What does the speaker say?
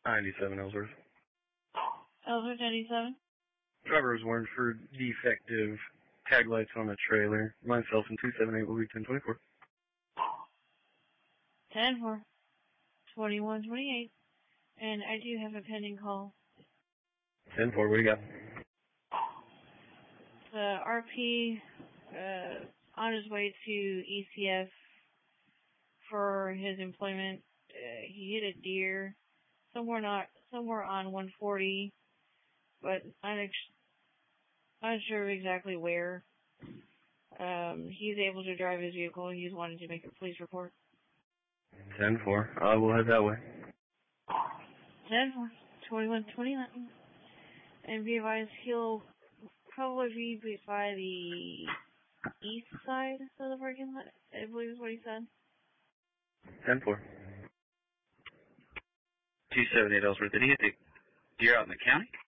97 Ellsworth. Ellsworth 97. Driver was warned for defective tag lights on the trailer. Myself and 278 will be 1024. 10-4. 2128. And I do have a pending call. 10-4, what do you got? The RP on his way to ECF for his employment. He hit a deer somewhere on 140, but unsure exactly where. He's able to drive his vehicle. He's wanting to make a police report. 10-4. We'll head that way. 10-4. 2129. And be advised, he'll probably be by the east side of the parking lot, I believe is what he said. 10-4. 278 Ellsworth. Did he hit the deer out in the county?